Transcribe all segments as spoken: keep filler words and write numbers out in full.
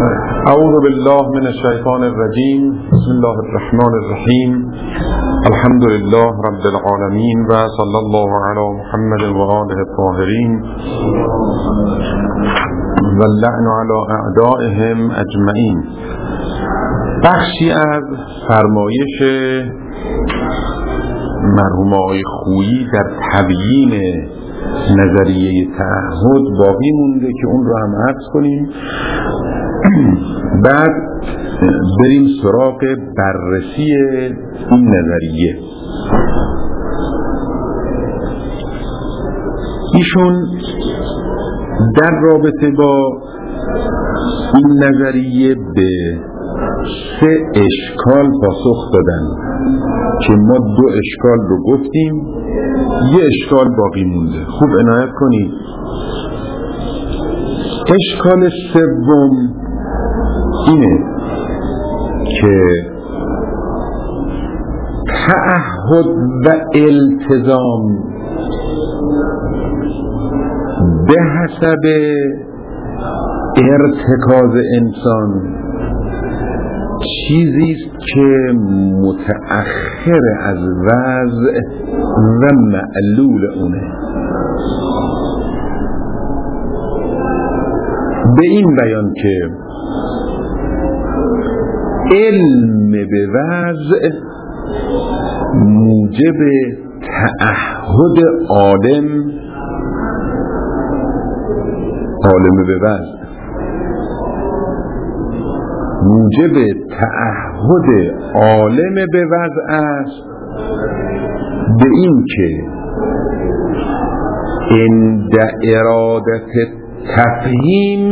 اعوذ بالله من الشیطان الرجیم. بسم الله الرحمن الرحیم. الحمد لله رب العالمین و صلی الله علی محمد و آله الطاهرین و اللعن علی اعدائهم اجمعین. بخشی از فرمایش مرحوم آقای خویی در تبیین نظریه تعهد باقی مونده که اون رو هم عرض کنیم، بعد بریم سراغ بررسی این نظریه. ایشون در رابطه با این نظریه به سه اشکال پاسخ دادن که ما دو اشکال رو گفتیم، یه اشکال باقی مونده. خوب عنایت کنید. اشکال سوم اینه که تعهد و التزام به حسب ارتکاز انسان چیزی است که متأخر از وضع و معلول اونه. به این بیان که علم به وضع موجب تعهد عالم عالم به وضع موجب تعهد عالم به وضع است، به این که عند ارادت تفهیم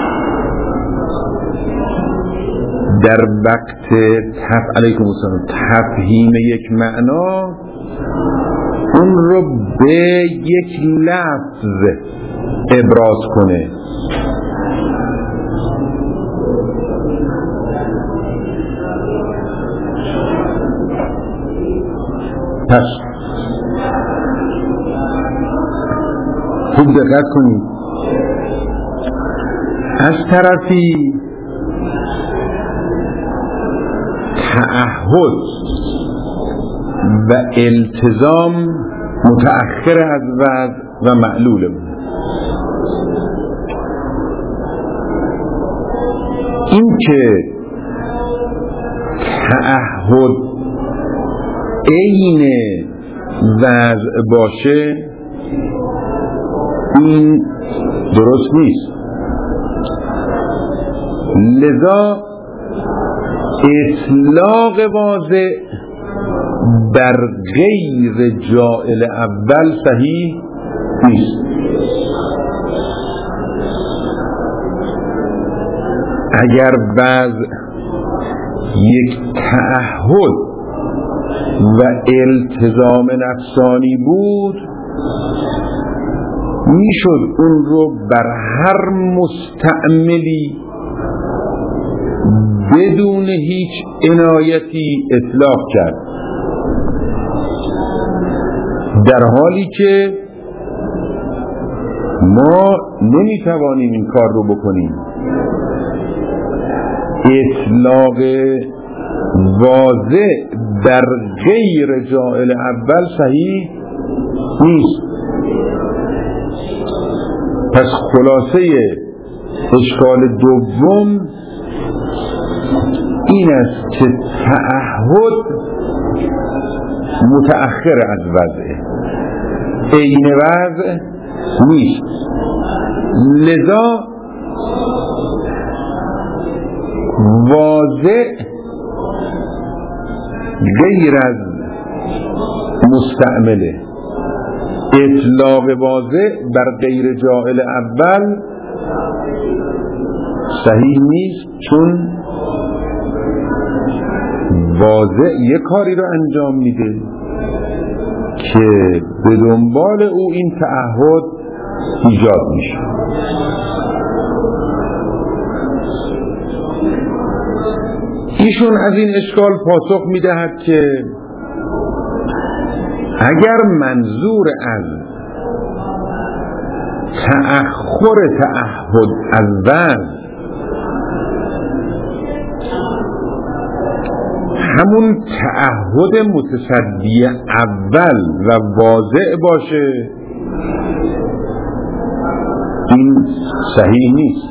در وقت تف... علیکم السلام تفهیم یک معنا اون رو به یک لفظ ابراز کنه. پس خوب دقت کنید. از طرفی تعهد و التزام متأخر از وضع و معلول بود. این که تعهد عین وضع باشه این درست نیست. لذا اطلاق واضح بر غیر جائل اول صحیح نیست. اگر وضع یک تعهد و التزام نفسانی بود میشد اون رو بر هر مستعملی بدون هیچ عنایتی اطلاق کرد، در حالی که ما نمیتوانیم این کار رو بکنیم. اطلاق واضح در غیر جائل اول صحیح نیست. پس خلاصه اشکال دوم این است که تعهد متأخر از وضع، عین وضع نیست. لذا واضع غیر از مستعمله. اطلاق واضع بر غیر جائل اول صحیح نیست، چون واضع یک کاری رو انجام میده که به دنبال او این تعهد ایجاد میشه. ایشون از این اشکال پاسخ میدهد که اگر منظور از تأخر تعهد از وضع همون تعهد متصدی اول و واضح باشه، این صحیح نیست،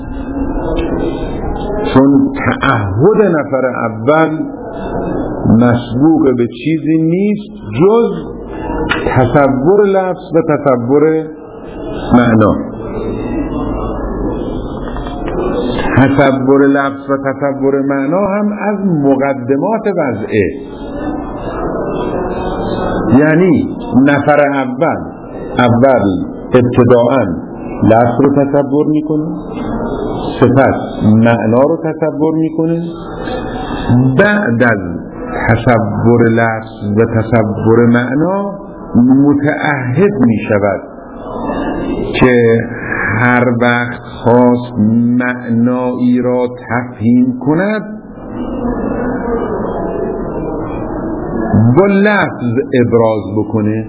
چون تعهد نفر اول مسبوق به چیزی نیست جز تصور لفظ و تصور معنا. تصور لفظ و تصور معنا هم از مقدمات وضعه، یعنی نفر اول اول ابتداءً لفظ رو تصور میکنه، سپس معنا رو تصور میکنه، بعد از تصور لفظ و تصور معنا متعهد میشود که هر وقت خواست معنایی را تفهیم کند با لفظ ابراز بکنه.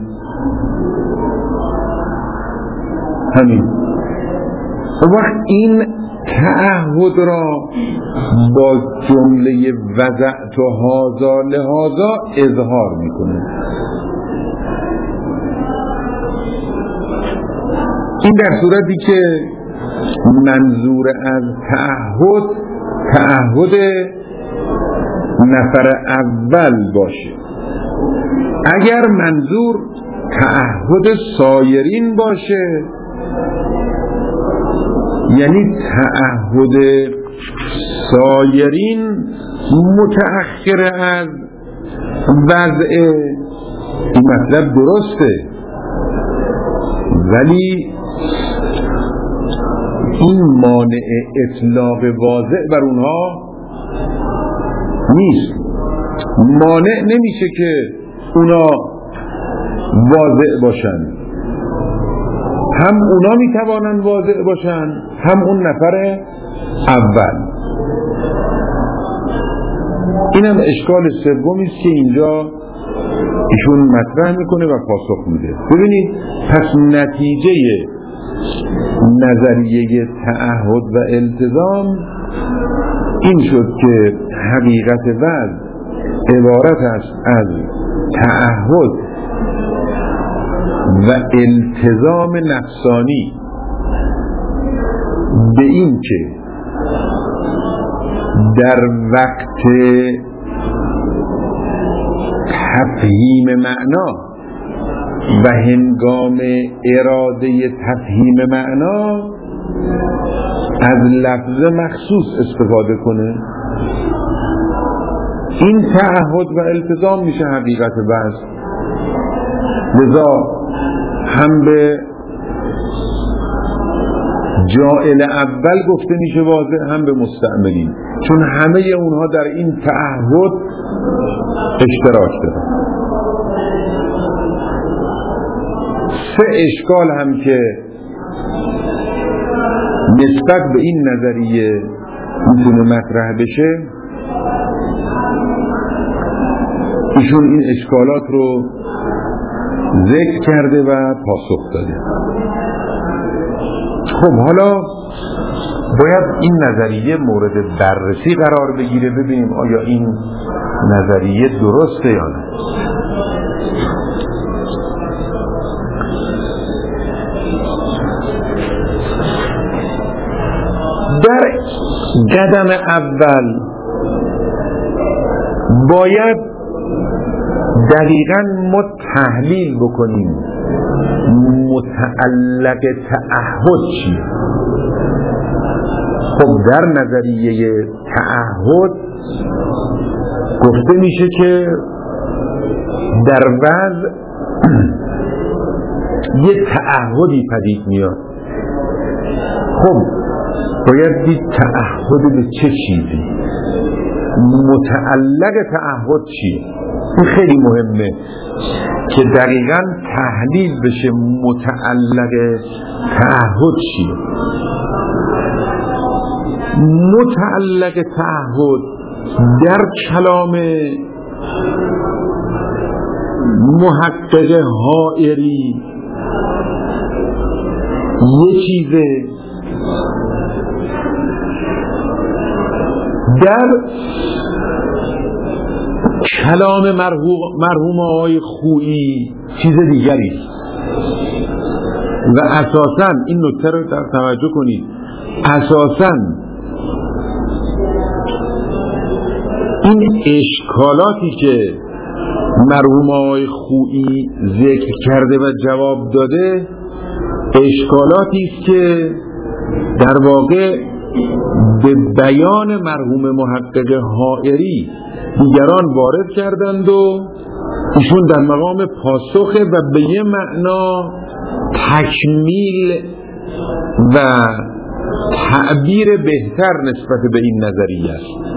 همین وقت این تعهد را با جمله وضعت و هذا لهذا اظهار میکنه. این در صورتی که منظور از تعهد تعهد نفر اول باشه. اگر منظور تعهد سایرین باشه، یعنی تعهد سایرین متأخر از وضع، این مطلب درسته، ولی این مانع اطلاق واضح بر اونها نیست. مانع نمیشه که اونا واضح باشن، هم اونا میتوانن واضح باشن هم اون نفر اول. اینم اشکال سومی است که اینجا ایشون مطرح میکنه و پاسخ میده. ببینید، پس نتیجه نظریه تعهد و التزام این شد که حقیقت وضع عبارت است از تعهد و التزام نفسانی به این که در وقت تفهیم معنا و هنگام اراده تفهیم معنا از لفظ مخصوص استفاده کنه. این تعهد و التزام میشه حقیقت وضع. لذا هم به جائل اول گفته میشه واضح، هم به مستعملین، چون همه اونها در این تعهد اشتراک دارن. سه اشکال هم که نسبت به این نظریه میتونه مطرح بشه، ایشون این اشکالات رو ذکر کرده و پاسخ داده. خب حالا باید این نظریه مورد بررسی قرار بگیره، ببینیم آیا این نظریه درسته یا نه. در قدم اول باید دقیقاً ما تحلیل بکنیم متعلق تعهد چیه. خب در نظریه تعهد گفته میشه که در وضع یه تعهدی پدید میاد. خب باید دید تعهد به چه چیزی، متعلق تعهد چیه. این خیلی مهمه که دقیقاً تحلیل بشه متعلق تعهد چیه. متعلق تعهد در کلام محقق حائری یه چیزه، در کلام مرحوم مرحوم آقای خویی چیز دیگری است و اساساً این نکته رو در توجه کنید، اساساً این اشکالاتی که مرحوم آقای خویی ذکر کرده و جواب داده اشکالاتی است که در واقع به بیان مرحوم محقق حائری دیگران وارد کردند و ایشون در مقام پاسخه و به یه معنا تکمیل و تعبیر بهتر نسبت به این نظریه است.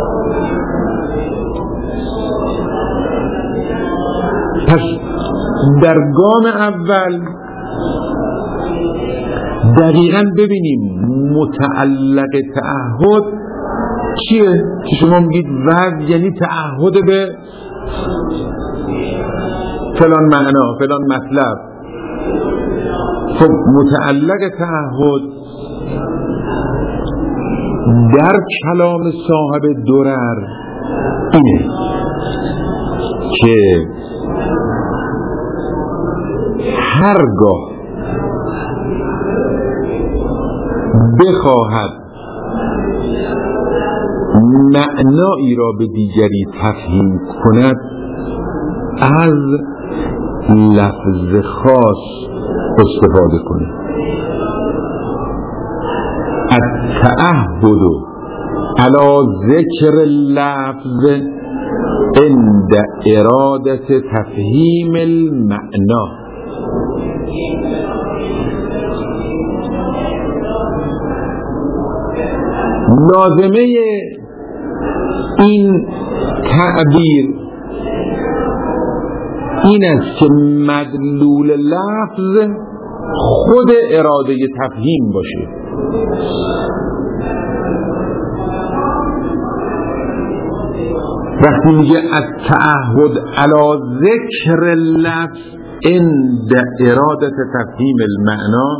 پس در گام اول دقیقاً ببینیم متعلق تعهد چیه که شما میگید وعد یعنی تعهد به فلان معنا فلان مطلب. خب متعلق تعهد در کلام صاحب درر اینه که هرگاه بخواهد معنایی را به دیگری تفهیم کند از لفظ خاص استفاده کنه. التعهد علی ذکر لفظ عند ارادت تفهیم المعنا. لازمه این تعبیر این است که مدلول لفظ خود اراده تفهیم باشه. وقتی میگه التعهد علی ذکر لفظ عند ارادت تفهیم المعنا،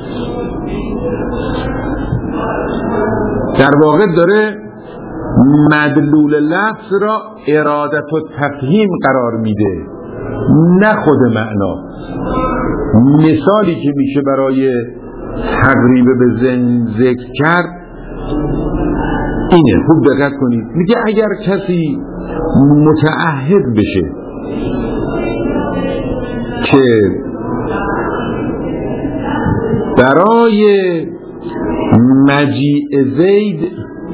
در واقع داره مدلول لفظ را ارادت و تفهیم قرار میده، نه خود معنا. مثالی که میشه برای تقریب به ذهن ذکر کرد اینه، خوب دقت کنید. میگه اگر کسی متعهد بشه که برای مجیء زید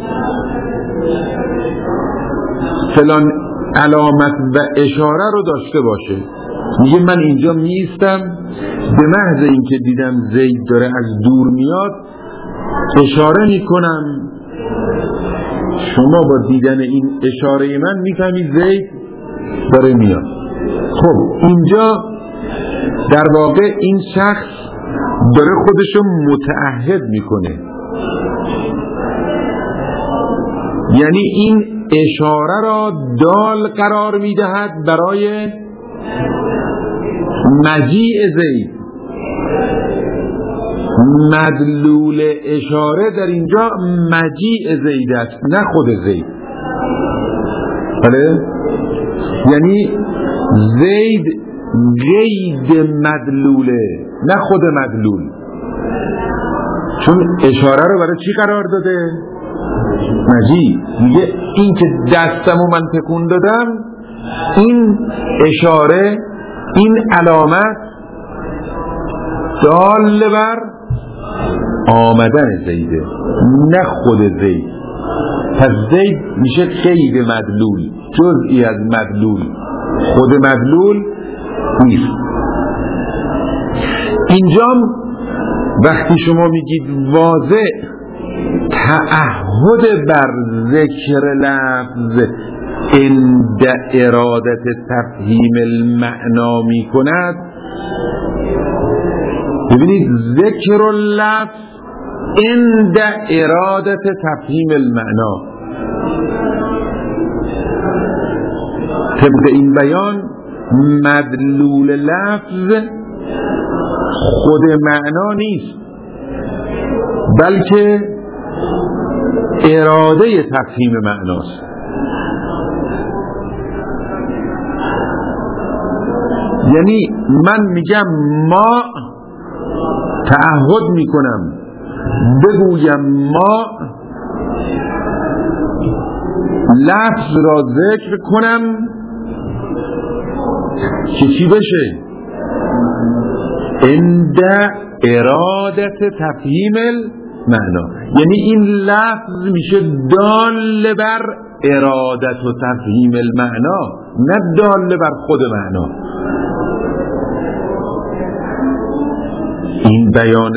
فلان علامت و اشاره رو داشته باشه، میگه من اینجا میستم، به محض اینکه دیدم زید داره از دور میاد اشاره میکنم، شما با دیدن این اشاره من میفهمید زید داره میاد. خب اینجا در واقع این شخص داره خودشو متعهد میکنه، یعنی این اشاره را دال قرار میدهد برای مجیء زید. مدلول اشاره در اینجا مجیء زید است، نه خود زید. بله؟ یعنی زید قید مدلوله، نه خود مدلول. چون اشاره رو برای چی قرار داده؟ مجیء. میگه این که دستمو من تکون دادم، این اشاره، این علامت دال بر آمدن زیده، نه خود زید. پس زید میشه قید مدلول، جزئی از مدلول، خود مدلول نیست. اینجا وقتی شما میگید واضح تعهد بر ذکر لفظ عند ارادت تفهیم المعنا می کند، ببینید ذکر لفظ عند ارادت تفهیم المعنا، طبق این بیان مدلول لفظ خود معنا نیست، بلکه اراده تفهیم معناست. یعنی من میگم ما، تعهد میکنم بگویم ما، لفظ را ذکر کنم که چی بشه؟ عند ارادت تفهیم المعنا. یعنی این لفظ میشه دال بر ارادت و تفهیم المعنا، نه دال بر خود معنا. این بیان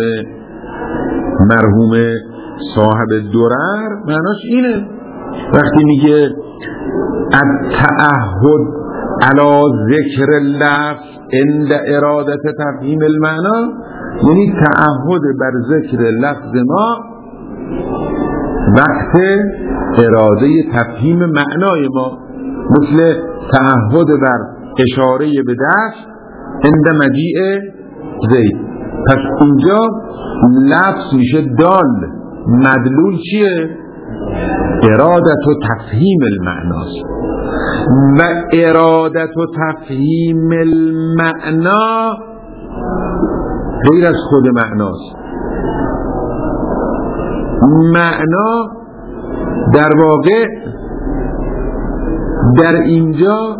مرحوم صاحب درر معناش اینه وقتی میگه التعهد علی ذکر اللفظ عند ارادت تفهیم المعنا، یعنی تعهد بر ذکر لفظ ما وقت اراده تفهیم معنای ما، مثل تعهد بر اشاره به دست عند مجیء زید. پس اینجا لفظ میشه دال، مدلول چیه؟ ارادت و تفهیم المعناست. و ارادت و تفهیم المعنا غیر از خود معناست. معنا در واقع در اینجا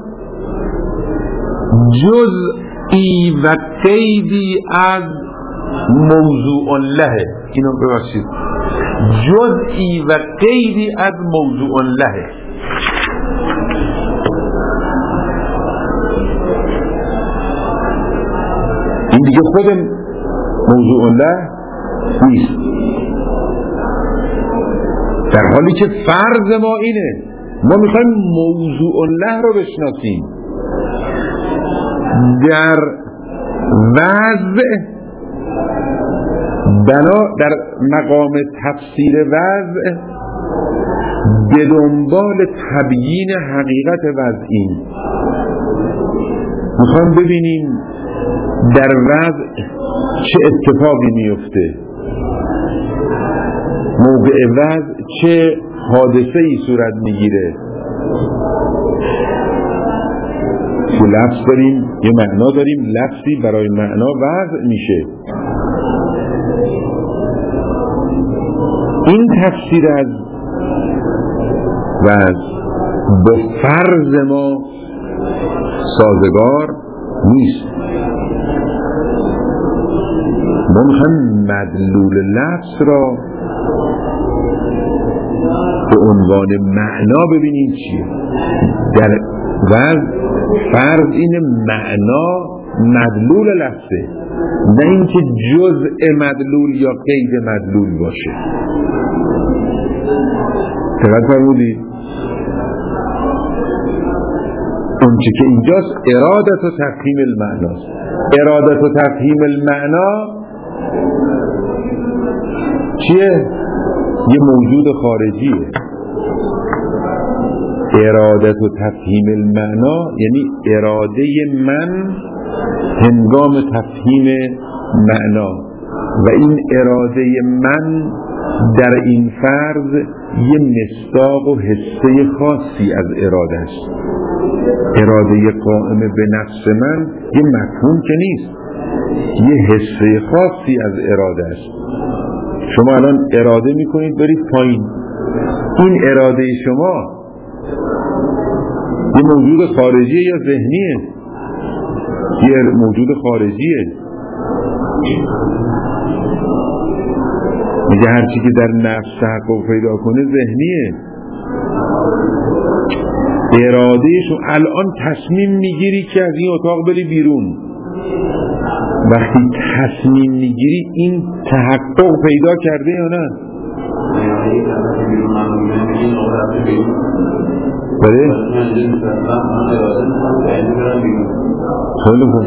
جزئی و قیدی از موضوع له، اینو ببخشید، جزئی و قیدی از موضوع له. این دیگه خود موضوع له نیست، در حالی که فرض ما اینه ما میخوایم موضوع له رو بشناسیم. در وضع بنا در مقام تفسیر وضع به دنبال تبیین حقیقت وضعین میخوام ببینیم در وضع چه اتفاقی میفته، موقع وضع چه حادثه ای صورت میگیره. که لفظ داریم، یه معنا داریم، لفظی برای معنا وضع میشه. این تفسیر از وضع با فرض ما سازگار نیست. ما میخوایم مدلول لفظ را به عنوان معنا ببینیم چیه. در وضع فرض این معنا مدلول لفظه، نه اینکه جزء مدلول یا قید مدلول باشه. دقت فرمودید؟ اون چی که اینجاست ارادت و تفهیم المعناست. ارادت و تفهیم المعنا چیه؟ یه موجود خارجیه. ارادت و تفهیم المعنا یعنی اراده من هنگام تفهیم معنا، و این اراده من در این فرض یه مصداق و حصه خاصی از اراده است. اراده قائم به نفس من یه مفهوم که نیست، یه حصه خاصی از اراده است. شما الان اراده میکنید برید پایین، این اراده شما یه موجود خارجیه یا ذهنیه؟ یه موجود خارجیه. میگه هرچی که در نفس تحقق پیدا کنه ذهنیه. ارادهشون الان تصمیم میگیری که از این اتاق بری بیرون. وقتی تصمیم میگیری این تحقق پیدا کرده یا نه؟ بله؟ خیلی خوب.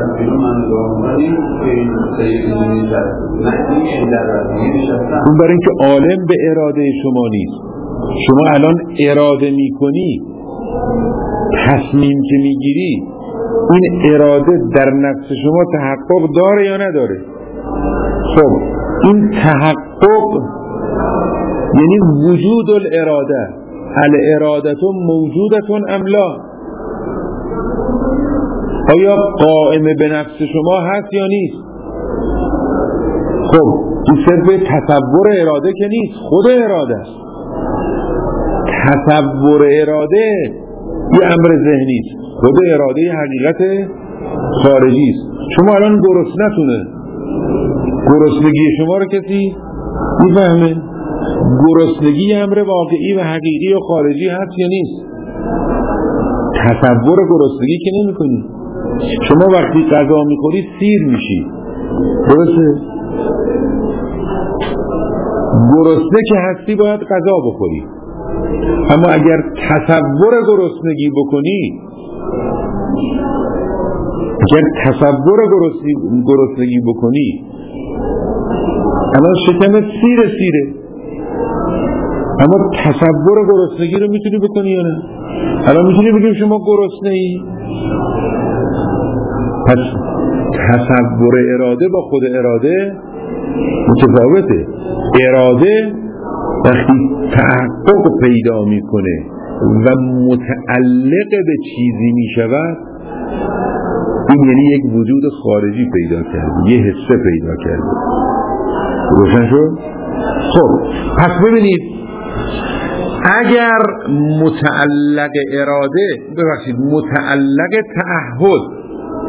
اون برای اینکه عالم به اراده شما نیست. شما الان اراده میکنی، تصمیم که میگیری، این اراده در نفس شما تحقق داره یا نداره؟ خب این تحقق یعنی وجود الاراده، الاراده موجودتون ام لا؟ آیا قائم به نفس شما هست یا نیست؟ خب این صرف تصور اراده که نیست، خود اراده است. تصور اراده یه امر ذهنی است، خود اراده حقیقت خارجی است. شما الان گرسنتونه، گرسنگی شما رو کسی میفهمه؟ گرسنگی امر واقعی و حقیقی و خارجی هست یا نیست؟ تصور گرسنگی که نمی کنی. شما وقتی غذا میخوری سیر میشی، درسته؟ گرسنه که هستی باید غذا بخوری، اما اگر تصور گرسنگی بکنی، اگر تصور گرسنگی بکنی الان شکم سیر سیره، اما تصور گرسنگی رو میتونی بکنی یا نه؟ الان میتونی بگیم شما گرسنه ای؟ پس تصور اراده با خود اراده متفاوته. اراده وقتی تحقق پیدا میکنه و متعلق به چیزی میشود، این یعنی یک وجود خارجی پیدا کرده، یه حسه پیدا کرده. روشن شد؟ خب پس ببینید، اگر متعلق اراده ببخشید متعلق تعهد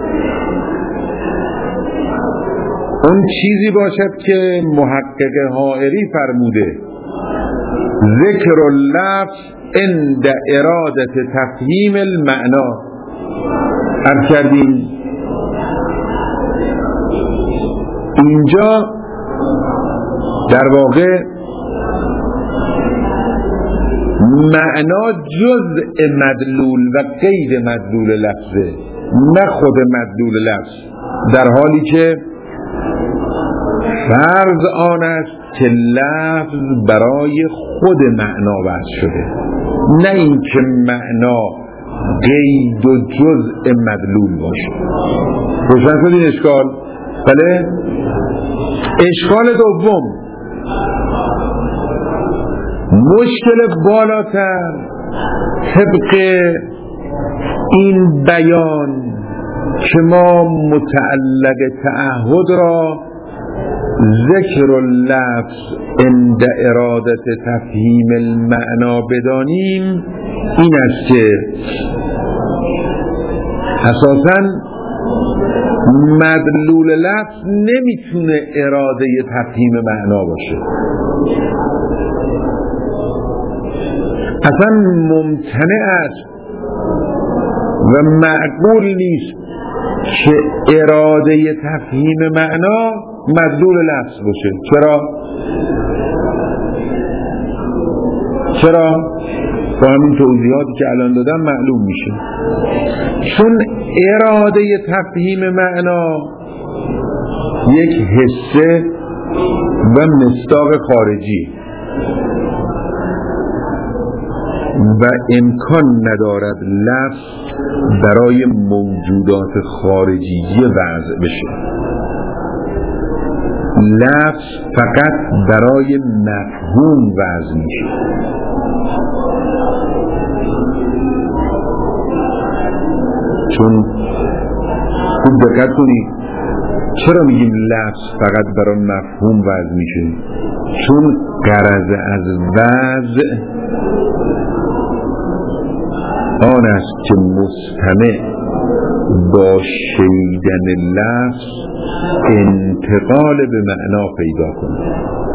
اون چیزی باشد که محقق حائری فرموده ذکر اللفظ عند ارادت تفهیم المعنا، عرض کردیم اینجا در واقع معنا جزء مدلول و غیر مدلول لفظه، نه خود مدلول لفظ، در حالی که فرض آن است که لفظ برای خود معنا وضع شده، نه این که معنا قید و جزء مدلول باشه. روشن شد این اشکال؟ بله؟ اشکال دوم، مشکل بالاتر طبق این بیان که ما متعلق تعهد را ذکر اللفظ عند ارادت تفهیم المعنا بدانیم، این است که اساساً مدلول لفظ نمیتونه اراده تفهیم معنا باشه. اصلا ممتنع است و معقول نیست که اراده تفهیم معنا مدلول لفظ باشه. چرا؟ چرا؟ با همین توضیحاتی که الان دادم معلوم میشه. چون اراده تفهیم معنا یک حسه و مصداق خارجی و امکان ندارد لفظ برای موجودات خارجی وضع بشه. لفظ فقط برای مفهوم وضع میشه. چون خوب دقت کنید، چرا میگیم لفظ فقط برای مفهوم وضع میشه؟ چون غرض از وضع آن است که مستمع با شنیدن لفظ انتقال به معنا پیدا کنه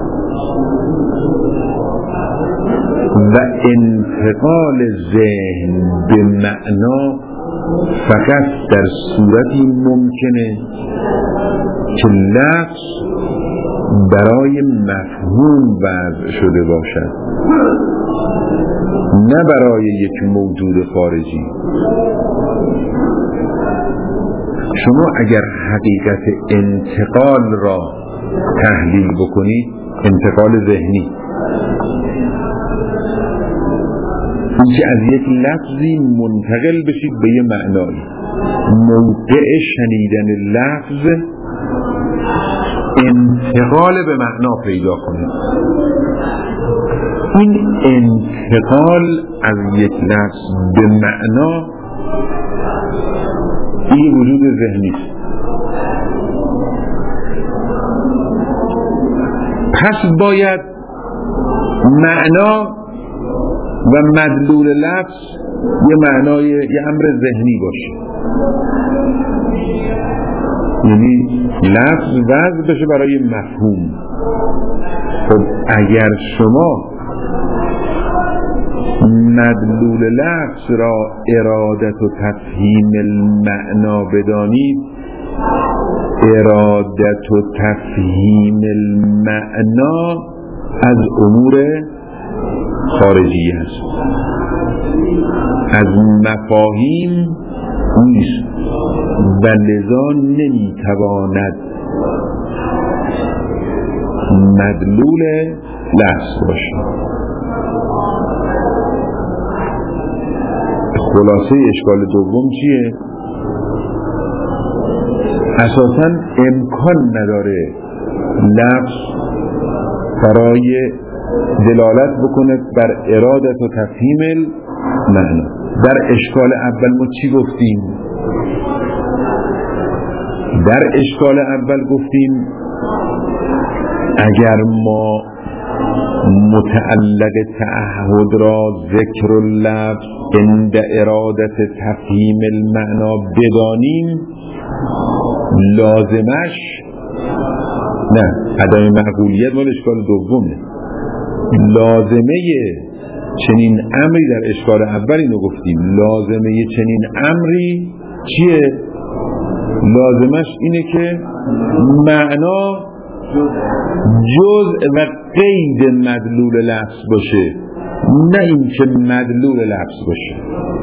و انتقال ذهن به معنا فقط در صورتی ممکنه که لفظ برای مفهوم وضع شده باشد، نه برای یک موجود خارجی. شما اگر حقیقت انتقال را تحلیل بکنید، انتقال ذهنی، اینکه از یک لفظی منتقل بشید به یه معنایی، موقع شنیدن لفظ انتقال به معنا پیدا کنید. این انتقال از یک لفظ به معنا این وجود ذهنی است. پس باید معنا و مدلول لفظ یه معنای یه امر ذهنی باشه، یعنی لفظ وضع بشه برای مفهوم. خب اگر شما مدلول لفظ را ارادت و تفهیم المعنا بدانید، ارادت و تفهیم المعنا از امور خارجی است، از مفاهیم نیست و لذا نمیتواند مدلول لفظ باشد. خلاصه اشکال دوم چیه؟ اساساً امکان نداره لفظ برای دلالت بکنه بر ارادت و تفهیم المعنا. در اشکال اول ما چی گفتیم؟ در اشکال اول گفتیم اگر ما متعلق تعهد را ذکر اللفظ عند ارادت تفهیم المعنا بدانیم، لازمش نه عدم معقولیت مال اشکال دومه. لازمه چنین امری در اشکال اول اینو گفتیم، لازمه چنین امری چیه؟ لازمش اینه که معنا جزء و قید مدلول لفظ باشه، نه این که مدلول لفظ باشه.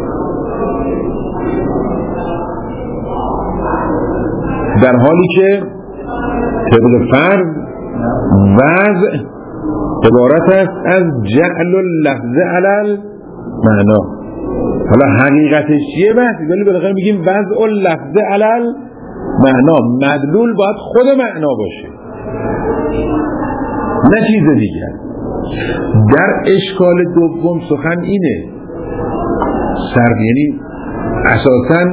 در حالی که طبق فرض وضع عبارت است از جعل اللفظ علی المعنا. حالا حقیقتش چیه بحثی؟ ولی بالاخره میگیم وضع اللفظ علی المعنا، مدلول باید خود معنا باشه نه چیز دیگر. در اشکال دوم سخن اینه، سر یعنی اساساً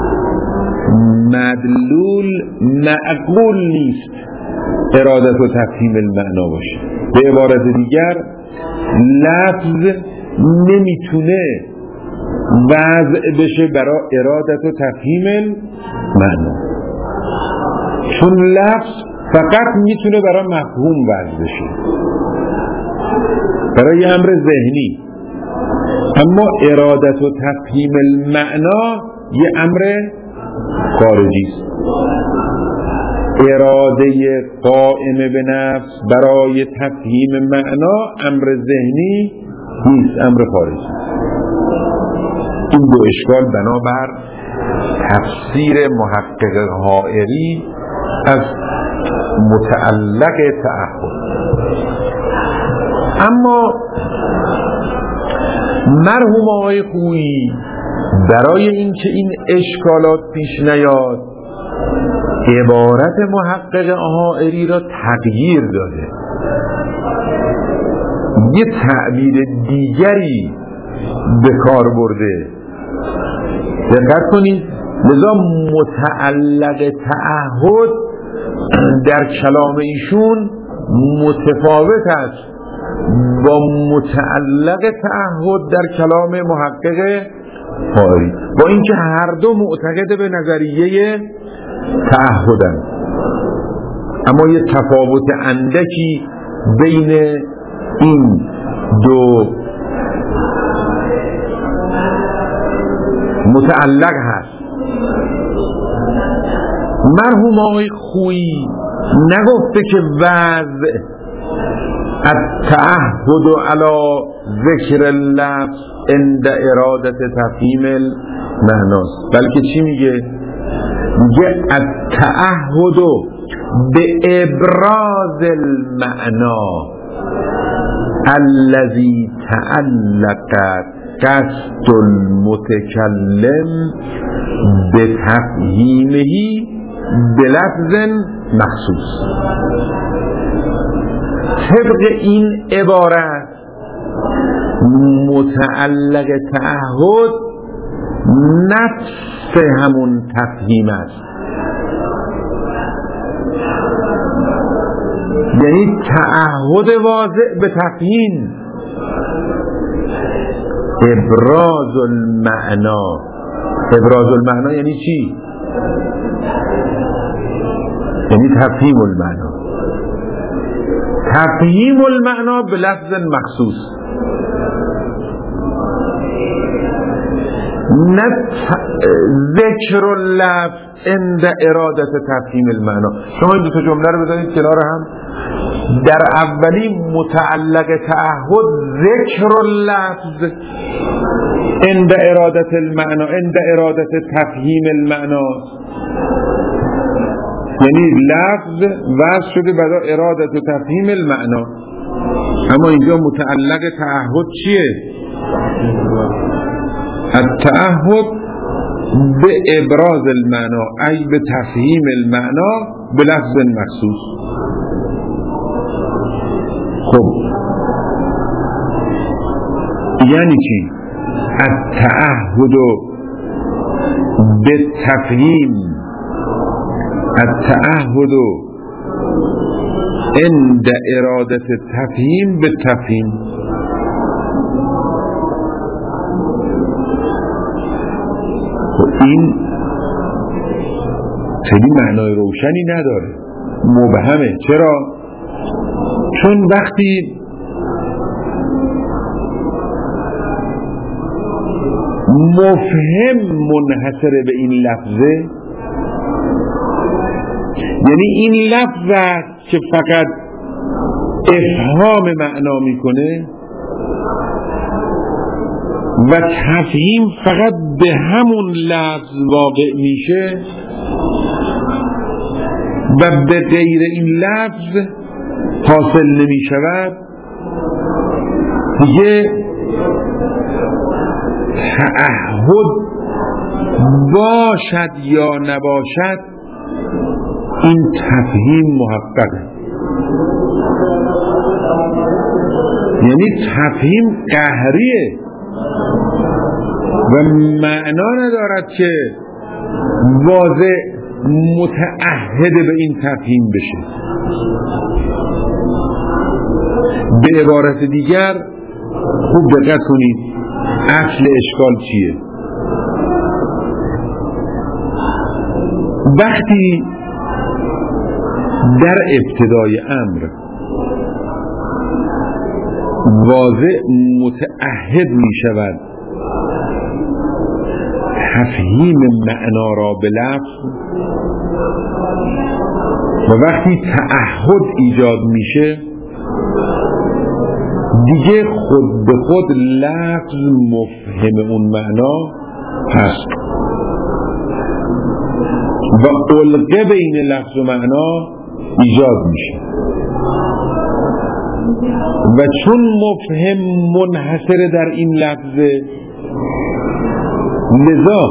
مدلول معقول نیست ارادت و تفهیم المعنا باشه. به عبارت دیگر لفظ نمیتونه وضع بشه برای ارادت و تفهیم المعنا، چون لفظ فقط میتونه برای مفهوم وضع بشه، برای امر ذهنی. اما ارادت و تفهیم المعنا یه امر خارجی است. اراده قائمه به نفس برای تفهیم معنا امر ذهنی نیست، امر خارجی است. این دو اشکال بنابر تفسیر محقق حائری از متعلق تعهد. اما مرحوم آقای خویی برای اینکه این اشکالات پیش نیاد عبارت محقق حائری را تغییر داده، یه تعبیر دیگری به کار برده. دقت کنید، لذا متعلق تعهد در کلام ایشون متفاوت است با متعلق تعهد در کلام محقق حائری، با اینکه هر دو معتقد به نظریه تعهدن، اما یه تفاوت اندکی بین این دو متعلق هست. مرحوم آقای خویی نگفته که وضع التعهد علی ذکر اللفظ عند ارادت تفهیم المعناست، بلکه چی میگه؟ میگه التعهد به ابراز المعنا الذي تعلقت قصد المتکلم به تفهیمه بلفظ مخصوص. طبق این عبارت متعلق تعهد نفس همون تفهیم است، یعنی تعهد واضح به تفهیم. ابراز المعنا، ابراز المعنا یعنی چی؟ یعنی تفهیم المعنا. تفهیم المعنا به لفظ مخصوص، نه ذکر اللفظ عند ارادت تفهیم المعنا. شما این دو تا جمله رو بذارید کنار هم. در اولی متعلق تعهد ذکر اللفظ عند ارادت المعنا، عند ارادت تفهیم المعنا، یعنی لفظ وضع شده برای ارادت و تفهیم المعنا. اما اینجا متعلق تعهد چیه؟ التعهد به ابراز المعنا ای به تفهیم المعنا به لفظ مخصوص. خب یعنی چی؟ التعهد به تفهیم، التعهد عند ارادت تفهیم به تفهیم. این خیلی معنای روشنی نداره، مبهمه. چرا؟ چون وقتی مفهم منحصر به این لفظه، یعنی این لفظ که فقط افهام معنا میکنه و تفهیم فقط به همون لفظ واقع میشه و به غیر این لفظ حاصل نمیشود، دیگه تعهد باشد یا نباشد این تفهیم محققه. یعنی تفهیم قهریه و معنا ندارد که واضح متعهد به این تفهیم بشه. به عبارت دیگر خوب دقت کنید اصل اشکال چیه. وقتی در ابتدای امر واضح متعهد می شود تفهیم معنا را به لفظ و وقتی تعهد ایجاد میشه دیگه خود به خود لفظ مفهم اون معنا هست و علقه بین لفظ و معنا ایجاد میشه و چون مفهم منحصر در این لفظ، لذا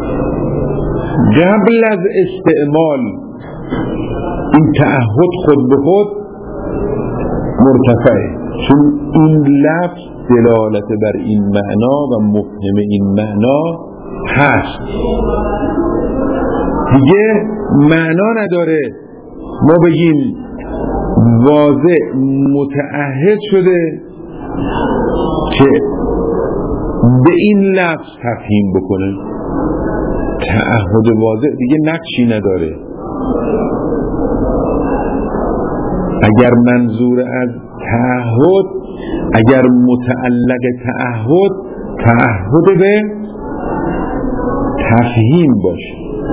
قبل از استعمال این تعهد خود به خود مرتفعه، چون این لفظ دلالت بر این معنا و مفهم این معنا هست. دیگه معنا نداره ما بگیم واضح متعهد شده که به این لفظ تفهیم بکنه. تعهد واضح دیگه نقشی نداره. اگر منظور از تعهد، اگر متعلق تعهد تعهد به تفهیم باشه،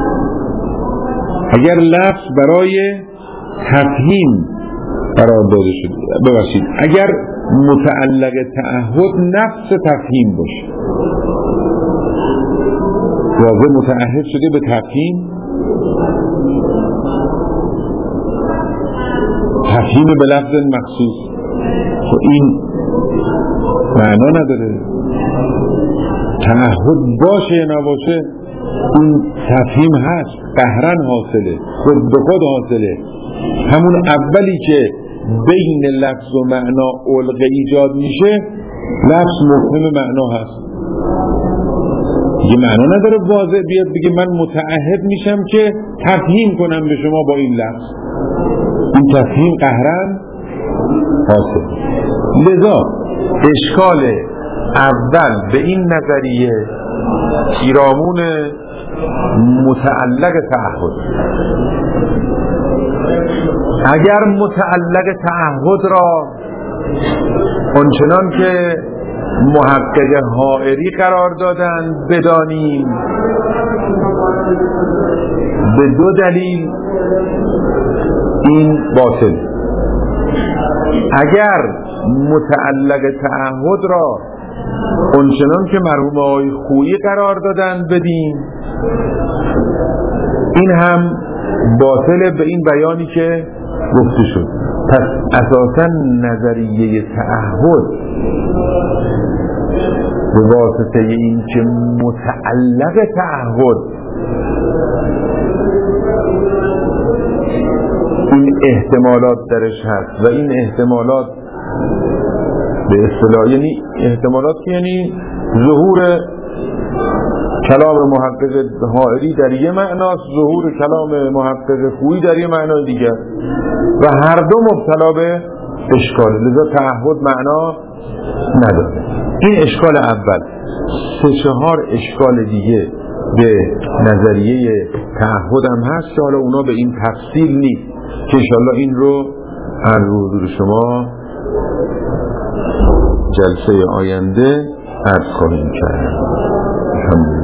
اگر لفظ برای تفهیم قرار داده شده، ببخشید اگر متعلق تعهد نفس تفهیم باشه، واضح متعهد شده به تفهیم، تفهیم به لفظ مخصوص، خب این معنا نداره. تعهد باشه یا نباشه این تفهیم هست، قهرن حاصله، خود به خود حاصله. همون اولی که بین لفظ و معنا علقه ایجاد میشه، لفظ مفهوم معنا هست. دیگه معنا نداره واضح بیاد بگه من متعهد میشم که تفهیم کنم به شما با این لفظ. این تفهیم قهرن حاصل. لذا اشکال اول به این نظریه پیرامون متعلق تعهد. اگر متعلق تعهد را آنچنان که محقق حائری قرار دادن بدانیم به دو دلیل این باطل. اگر متعلق تعهد را آنچنان که مرحوم آقای خویی قرار دادن بدیم این هم باطل به این بیانی که گفته شد. پس اساساً نظریه تعهد به واسطه این که متعلق تعهد این احتمالات درش هست و این احتمالات به اصطلاح یعنی احتمالات که یعنی ظهور کلام محقق حائری در یه معناست، ظهور کلام محقق خویی در یه معنای دیگر و هر دو مبتلا به اشکال، لذا تعهد معنا نداره. این اشکال اول. سه چهار اشکال دیگه به نظریه تعهد هم هست که حالا اونا به این تفصیل نیست که انشاءالله این رو هر روز شما جلسه آینده عرض خواهیم کرد. الحمدلله.